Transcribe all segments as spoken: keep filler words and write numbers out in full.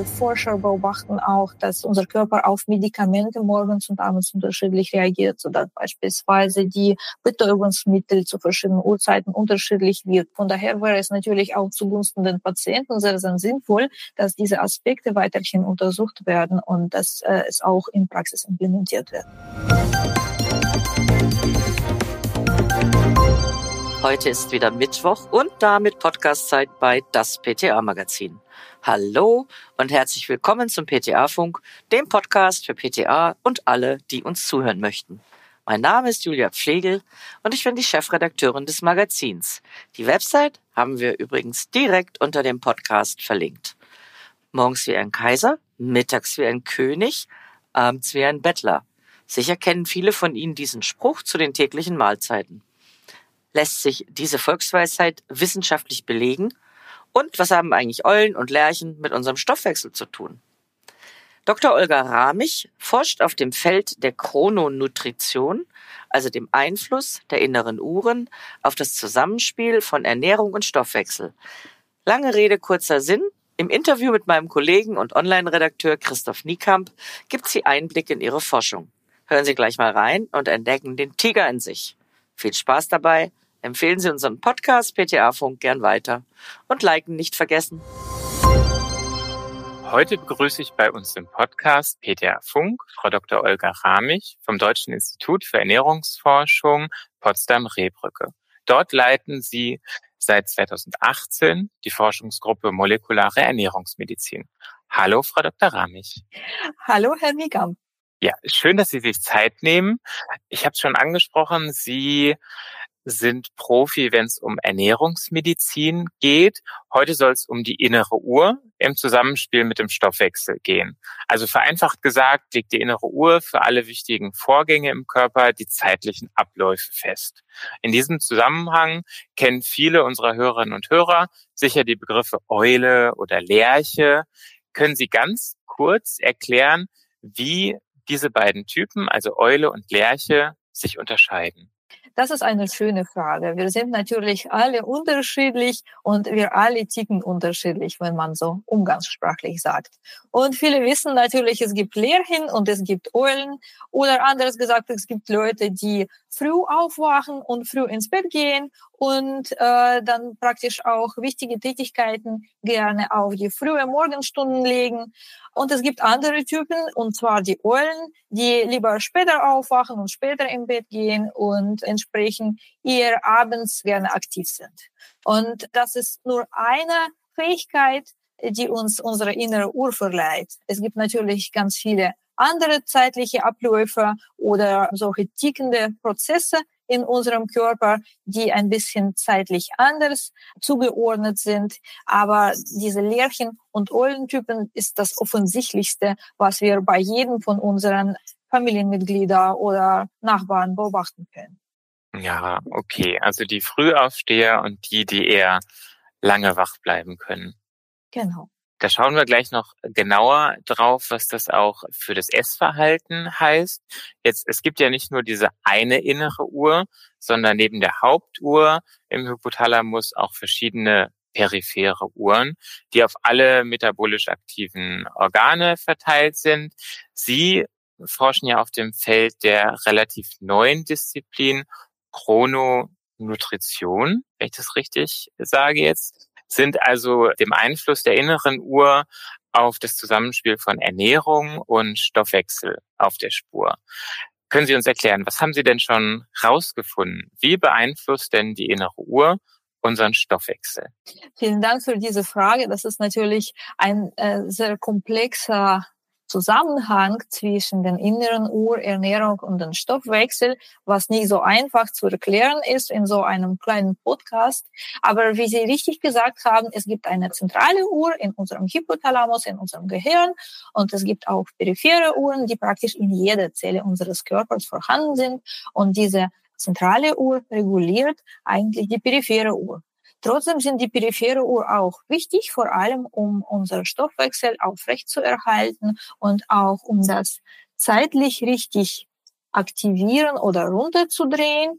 viele Forscher beobachten auch, dass unser Körper auf Medikamente morgens und abends unterschiedlich reagiert, sodass beispielsweise die Betäubungsmittel zu verschiedenen Uhrzeiten unterschiedlich wirken. Von daher wäre es natürlich auch zugunsten den Patienten sehr, sehr sinnvoll, dass diese Aspekte weiterhin untersucht werden und dass äh, es auch in Praxis implementiert wird. Heute ist wieder Mittwoch und damit Podcastzeit bei das P T A-Magazin. Hallo und herzlich willkommen zum P T A-Funk, dem Podcast für P T A und alle, die uns zuhören möchten. Mein Name ist Julia Pflegel und ich bin die Chefredakteurin des Magazins. Die Website haben wir übrigens direkt unter dem Podcast verlinkt. Morgens wie ein Kaiser, mittags wie ein König, abends wie ein Bettler. Sicher kennen viele von Ihnen diesen Spruch zu den täglichen Mahlzeiten. Lässt sich diese Volksweisheit wissenschaftlich belegen? Und was haben eigentlich Eulen und Lerchen mit unserem Stoffwechsel zu tun? Doktor Olga Ramich forscht auf dem Feld der Chrononutrition, also dem Einfluss der inneren Uhren auf das Zusammenspiel von Ernährung und Stoffwechsel. Lange Rede, kurzer Sinn. Im Interview mit meinem Kollegen und Online-Redakteur Christoph Niekamp gibt sie Einblick in ihre Forschung. Hören Sie gleich mal rein und entdecken den Tiger in sich. Viel Spaß dabei. Empfehlen Sie unseren Podcast P T A-Funk gern weiter und liken nicht vergessen. Heute begrüße ich bei uns im Podcast P T A-Funk Frau Doktor Olga Ramich vom Deutschen Institut für Ernährungsforschung Potsdam-Rehbrücke. Dort leiten Sie seit zweitausendachtzehn die Forschungsgruppe Molekulare Ernährungsmedizin. Hallo, Frau Doktor Ramich. Hallo, Herr Niekamp. Ja, schön, dass Sie sich Zeit nehmen. Ich habe es schon angesprochen, Sie sind Profi, wenn es um Ernährungsmedizin geht. Heute soll es um die innere Uhr im Zusammenspiel mit dem Stoffwechsel gehen. Also vereinfacht gesagt, legt die innere Uhr für alle wichtigen Vorgänge im Körper die zeitlichen Abläufe fest. In diesem Zusammenhang kennen viele unserer Hörerinnen und Hörer sicher die Begriffe Eule oder Lerche. Können Sie ganz kurz erklären, wie diese beiden Typen, also Eule und Lerche, sich unterscheiden? Das ist eine schöne Frage. Wir sind natürlich alle unterschiedlich und wir alle ticken unterschiedlich, wenn man so umgangssprachlich sagt. Und viele wissen natürlich, es gibt Lerchen und es gibt Eulen. Oder anders gesagt, es gibt Leute, die früh aufwachen und früh ins Bett gehen und äh, dann praktisch auch wichtige Tätigkeiten gerne auf die frühe Morgenstunden legen. Und es gibt andere Typen, und zwar die Eulen, die lieber später aufwachen und später im Bett gehen und entsprechend eher abends gerne aktiv sind. Und das ist nur eine Fähigkeit, die uns unsere innere Uhr verleiht. Es gibt natürlich ganz viele andere zeitliche Abläufe oder solche tickende Prozesse in unserem Körper, die ein bisschen zeitlich anders zugeordnet sind. Aber diese Lerchen- und Eulentypen ist das Offensichtlichste, was wir bei jedem von unseren Familienmitgliedern oder Nachbarn beobachten können. Ja, okay. Also die Frühaufsteher und die, die eher lange wach bleiben können. Genau. Da schauen wir gleich noch genauer drauf, was das auch für das Essverhalten heißt. Jetzt, es gibt ja nicht nur diese eine innere Uhr, sondern neben der Hauptuhr im Hypothalamus auch verschiedene periphere Uhren, die auf alle metabolisch aktiven Organe verteilt sind. Sie forschen ja auf dem Feld der relativ neuen Disziplin Chrononutrition, wenn ich das richtig sage jetzt. Sind also dem Einfluss der inneren Uhr auf das Zusammenspiel von Ernährung und Stoffwechsel auf der Spur. Können Sie uns erklären, was haben Sie denn schon rausgefunden? Wie beeinflusst denn die innere Uhr unseren Stoffwechsel? Vielen Dank für diese Frage. Das ist natürlich ein äh, sehr komplexer Zusammenhang zwischen den inneren Uhr, Ernährung und dem Stoffwechsel, was nicht so einfach zu erklären ist in so einem kleinen Podcast. Aber wie Sie richtig gesagt haben, es gibt eine zentrale Uhr in unserem Hypothalamus, in unserem Gehirn, und es gibt auch periphere Uhren, die praktisch in jeder Zelle unseres Körpers vorhanden sind. Und diese zentrale Uhr reguliert eigentlich die periphere Uhr. Trotzdem sind die periphere Uhr auch wichtig, vor allem um unseren Stoffwechsel aufrechtzuerhalten und auch um das zeitlich richtig aktivieren oder runterzudrehen.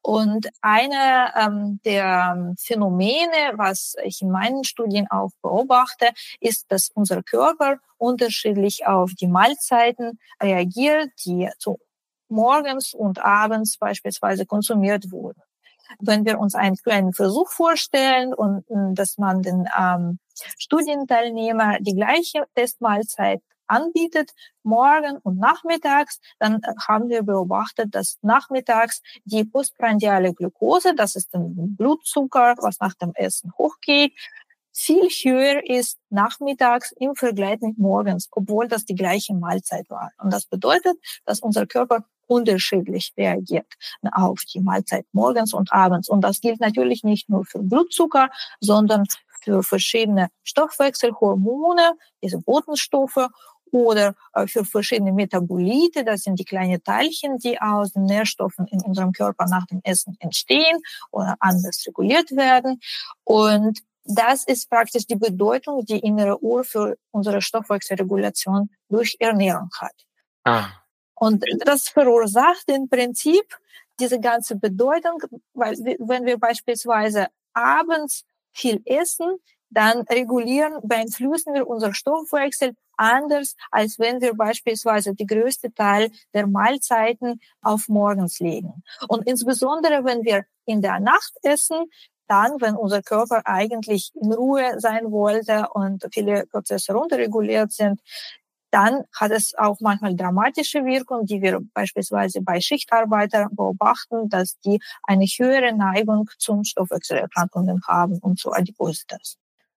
Und eine ähm, der Phänomene, was ich in meinen Studien auch beobachte, ist, dass unser Körper unterschiedlich auf die Mahlzeiten reagiert, die zu morgens und abends beispielsweise konsumiert wurden. Wenn wir uns einen kleinen Versuch vorstellen und dass man den ähm, Studienteilnehmer die gleiche Testmahlzeit anbietet, morgen und nachmittags, dann haben wir beobachtet, dass nachmittags die postprandiale Glucose, das ist ein Blutzucker, was nach dem Essen hochgeht, viel höher ist nachmittags im Vergleich mit morgens, obwohl das die gleiche Mahlzeit war. Und das bedeutet, dass unser Körper unterschiedlich reagiert auf die Mahlzeit morgens und abends. Und das gilt natürlich nicht nur für Blutzucker, sondern für verschiedene Stoffwechselhormone, diese Botenstoffe, oder für verschiedene Metabolite, das sind die kleinen Teilchen, die aus den Nährstoffen in unserem Körper nach dem Essen entstehen oder anders reguliert werden. Und das ist praktisch die Bedeutung, die innere Uhr für unsere Stoffwechselregulation durch Ernährung hat. Ah. Und das verursacht im Prinzip diese ganze Bedeutung, weil wenn wir beispielsweise abends viel essen, dann regulieren, beeinflussen wir unseren Stoffwechsel anders, als wenn wir beispielsweise die größte Teil der Mahlzeiten auf morgens legen. Und insbesondere, wenn wir in der Nacht essen, dann, wenn unser Körper eigentlich in Ruhe sein wollte und viele Prozesse runterreguliert sind, dann hat es auch manchmal dramatische Wirkung, die wir beispielsweise bei Schichtarbeitern beobachten, dass die eine höhere Neigung zum Stoffwechselerkrankungen haben und zu Adipositas.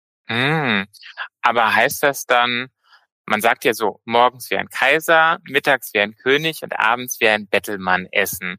Mm, aber heißt das dann, man sagt ja so, morgens wie ein Kaiser, mittags wie ein König und abends wie ein Bettelmann essen.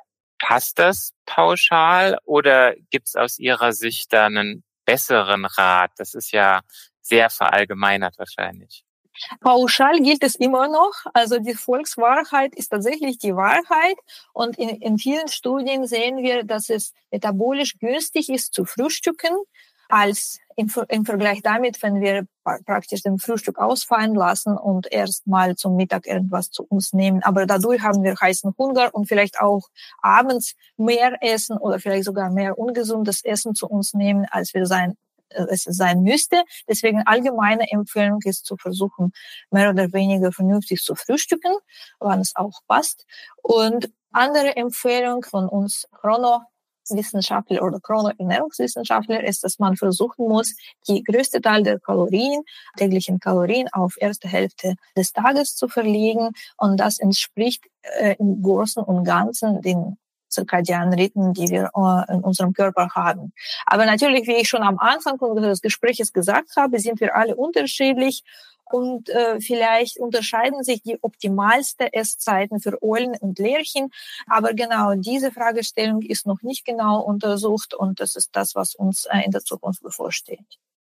Passt das pauschal oder gibt es aus Ihrer Sicht da einen besseren Rat? Das ist ja sehr verallgemeinert wahrscheinlich. Pauschal gilt es immer noch. Also die Volkswahrheit ist tatsächlich die Wahrheit. Und in, in vielen Studien sehen wir, dass es metabolisch günstig ist zu frühstücken, als im, im Vergleich damit, wenn wir praktisch den Frühstück ausfallen lassen und erst mal zum Mittag irgendwas zu uns nehmen. Aber dadurch haben wir heißen Hunger und vielleicht auch abends mehr essen oder vielleicht sogar mehr ungesundes Essen zu uns nehmen, als wir sein es sein müsste. Deswegen allgemeine Empfehlung ist zu versuchen, mehr oder weniger vernünftig zu frühstücken, wann es auch passt. Und andere Empfehlung von uns Chronowissenschaftler oder Chronoernährungswissenschaftler ist, dass man versuchen muss, die größte Teil der Kalorien, täglichen Kalorien auf erste Hälfte des Tages zu verlegen. Und das entspricht äh, im Großen und Ganzen den zirkadianen Rhythmen, die wir äh, in unserem Körper haben. Aber natürlich, wie ich schon am Anfang des Gesprächs gesagt habe, sind wir alle unterschiedlich und äh, vielleicht unterscheiden sich die optimalste Esszeiten für Eulen und Lerchen. Aber genau diese Fragestellung ist noch nicht genau untersucht und das ist das, was uns äh, in der Zukunft bevorsteht.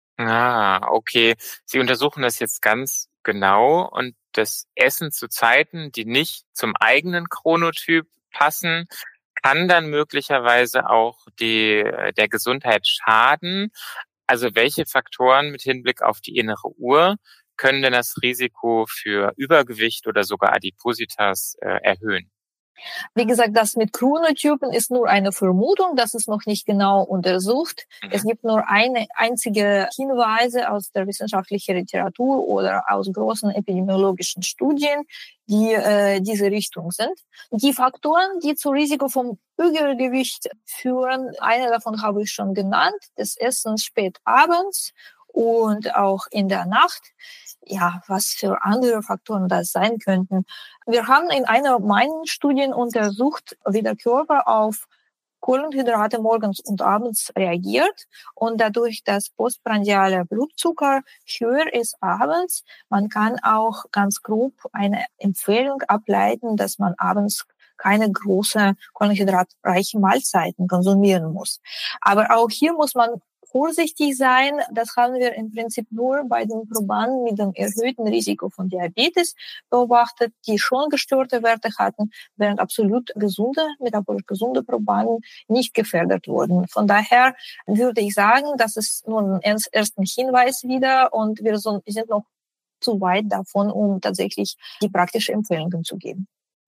Ah, okay. Sie untersuchen das jetzt ganz genau und das Essen zu Zeiten, die nicht zum eigenen Chronotyp passen, kann dann möglicherweise auch die, der Gesundheit schaden. Also welche Faktoren mit Hinblick auf die innere Uhr können denn das Risiko für Übergewicht oder sogar Adipositas äh, erhöhen? Wie gesagt, das mit Chronotypen ist nur eine Vermutung, das ist noch nicht genau untersucht. Mhm. Es gibt nur eine einzige Hinweise aus der wissenschaftlichen Literatur oder aus großen epidemiologischen Studien, die äh, diese Richtung sind. Die Faktoren, die zu Risiko vom Übergewicht führen, eine davon habe ich schon genannt, das Essen spät abends und auch in der Nacht. Ja, was für andere Faktoren das sein könnten. Wir haben in einer meiner Studien untersucht, wie der Körper auf Kohlenhydrate morgens und abends reagiert und dadurch das postprandiale Blutzucker höher ist abends. Man kann auch ganz grob eine Empfehlung ableiten, dass man abends keine große kohlenhydratreiche Mahlzeiten konsumieren muss. Aber auch hier muss man vorsichtig sein. Das haben wir im Prinzip nur bei den Probanden mit dem erhöhten Risiko von Diabetes beobachtet, die schon gestörte Werte hatten, während absolut gesunde, metabolisch gesunde Probanden nicht gefördert wurden. Von daher würde ich sagen, das ist nur ein erster Hinweis wieder und wir sind noch zu weit davon, um tatsächlich die praktischen Empfehlungen zu geben.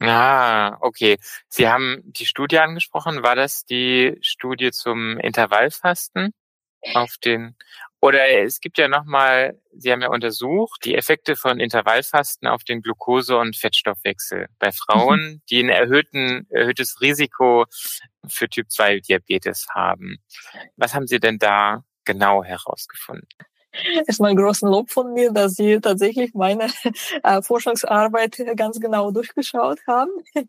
Ah, okay. Sie haben die Studie angesprochen. War das die Studie zum Intervallfasten auf den, oder es gibt ja nochmal, Sie haben ja untersucht, die Effekte von Intervallfasten auf den Glucose- und Fettstoffwechsel bei Frauen, die ein erhöhten, erhöhtes Risiko für Typ zwei Diabetes haben. Was haben Sie denn da genau herausgefunden? Erstmal großen Lob von mir, dass Sie tatsächlich meine äh, Forschungsarbeit ganz genau durchgeschaut haben.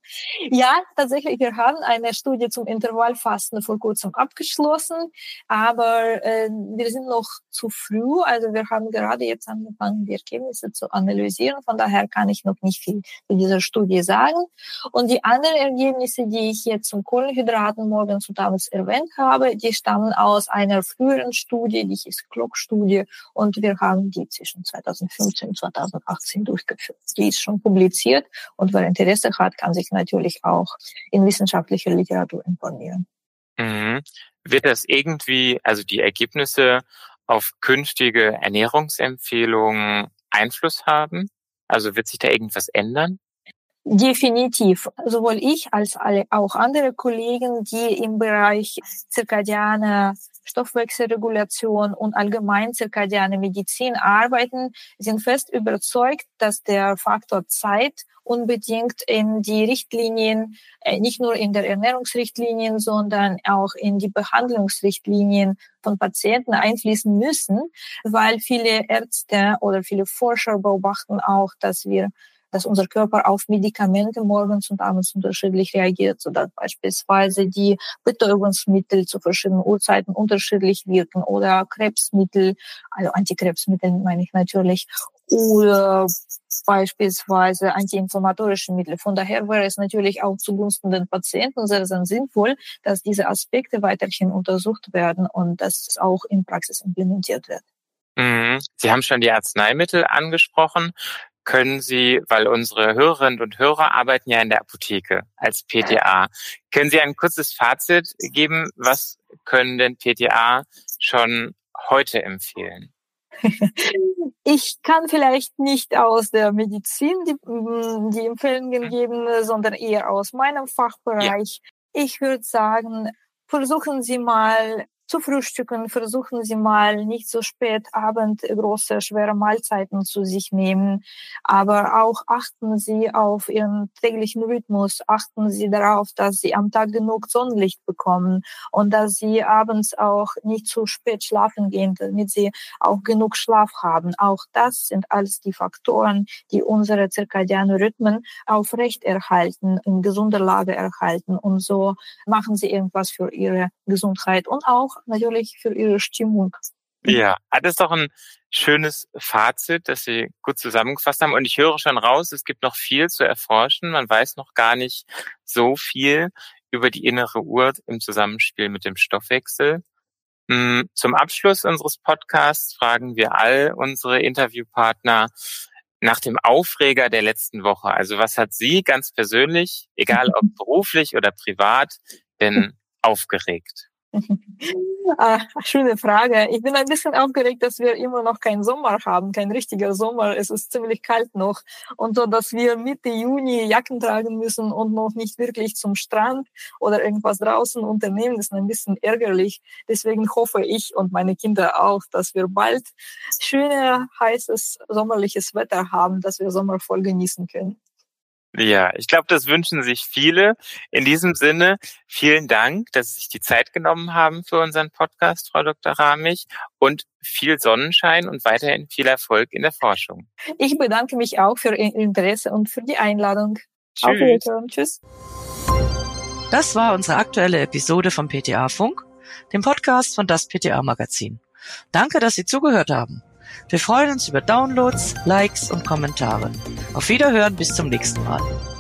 Ja, tatsächlich, wir haben eine Studie zum Intervallfasten vor kurzem abgeschlossen, aber äh, wir sind noch zu früh. Also wir haben gerade jetzt angefangen, die Ergebnisse zu analysieren. Von daher kann ich noch nicht viel zu dieser Studie sagen. Und die anderen Ergebnisse, die ich jetzt zum Kohlenhydraten morgens und abends erwähnt habe, die stammen aus einer früheren Studie, die hieß Clock-Studie. Und wir haben die zwischen zweitausendfünfzehn und zweitausendachtzehn durchgeführt. Die ist schon publiziert und wer Interesse hat, kann sich natürlich auch in wissenschaftlicher Literatur informieren. Mhm. Wird das irgendwie, also die Ergebnisse auf künftige Ernährungsempfehlungen Einfluss haben? Also wird sich da irgendwas ändern? Definitiv. Sowohl ich als alle, auch andere Kollegen, die im Bereich zirkadiane Stoffwechselregulation und allgemein zirkadiane Medizin arbeiten, sind fest überzeugt, dass der Faktor Zeit unbedingt in die Richtlinien, nicht nur in der Ernährungsrichtlinien, sondern auch in die Behandlungsrichtlinien von Patienten einfließen müssen, weil viele Ärzte oder viele Forscher beobachten auch, dass wir dass unser Körper auf Medikamente morgens und abends unterschiedlich reagiert, sodass beispielsweise die Betäubungsmittel zu verschiedenen Uhrzeiten unterschiedlich wirken oder Krebsmittel, also Antikrebsmittel meine ich natürlich, oder beispielsweise antiinflammatorische Mittel. Von daher wäre es natürlich auch zugunsten den Patienten sehr, sehr sinnvoll, dass diese Aspekte weiterhin untersucht werden und dass es auch in Praxis implementiert wird. Mhm. Sie haben schon die Arzneimittel angesprochen. Können Sie, weil unsere Hörerinnen und Hörer arbeiten ja in der Apotheke als P T A, können Sie ein kurzes Fazit geben, was können denn P T A schon heute empfehlen? Ich kann vielleicht nicht aus der Medizin die, die Empfehlungen geben, sondern eher aus meinem Fachbereich. Ja. Ich würde sagen, versuchen Sie mal zu frühstücken, versuchen Sie mal nicht so spät Abend große, schwere Mahlzeiten zu sich nehmen, aber auch achten Sie auf Ihren täglichen Rhythmus, achten Sie darauf, dass Sie am Tag genug Sonnenlicht bekommen und dass Sie abends auch nicht zu spät schlafen gehen, damit Sie auch genug Schlaf haben. Auch das sind alles die Faktoren, die unsere zirkadianen Rhythmen aufrechterhalten, in gesunder Lage erhalten und so machen Sie irgendwas für Ihre Gesundheit und auch natürlich für Ihre Stimmung. Ja, das ist doch ein schönes Fazit, das Sie gut zusammengefasst haben. Und ich höre schon raus, es gibt noch viel zu erforschen. Man weiß noch gar nicht so viel über die innere Uhr im Zusammenspiel mit dem Stoffwechsel. Zum Abschluss unseres Podcasts fragen wir all unsere Interviewpartner nach dem Aufreger der letzten Woche. Also was hat Sie ganz persönlich, egal ob beruflich oder privat, denn aufgeregt? Ah, schöne Frage. Ich bin ein bisschen aufgeregt, dass wir immer noch keinen Sommer haben, kein richtiger Sommer. Es ist ziemlich kalt noch und so, dass wir Mitte Juni Jacken tragen müssen und noch nicht wirklich zum Strand oder irgendwas draußen unternehmen, ist ein bisschen ärgerlich. Deswegen hoffe ich und meine Kinder auch, dass wir bald schönes, heißes, sommerliches Wetter haben, dass wir Sommer voll genießen können. Ja, ich glaube, das wünschen sich viele. In diesem Sinne, vielen Dank, dass Sie sich die Zeit genommen haben für unseren Podcast, Frau Doktor Ramich, und viel Sonnenschein und weiterhin viel Erfolg in der Forschung. Ich bedanke mich auch für Ihr Interesse und für die Einladung. Tschüss. Auf Wiedersehen. Tschüss. Das war unsere aktuelle Episode vom P T A-Funk, dem Podcast von das P T A-Magazin. Danke, dass Sie zugehört haben. Wir freuen uns über Downloads, Likes und Kommentare. Auf Wiederhören, bis zum nächsten Mal.